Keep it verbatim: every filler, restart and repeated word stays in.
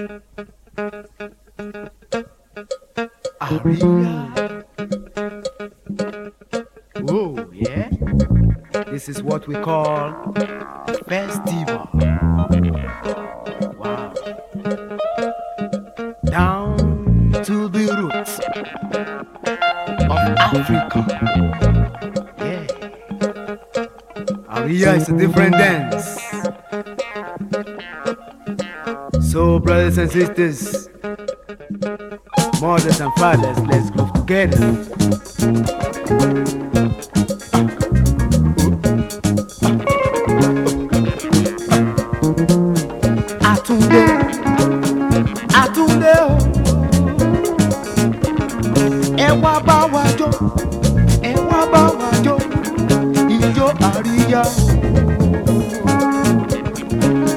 Aria. Whoa, yeah? This is what we call festival. Wow. Down to the roots of Africa. Yeah. Aria is a different dance. So, brothers and sisters, mothers and fathers, let's groove together.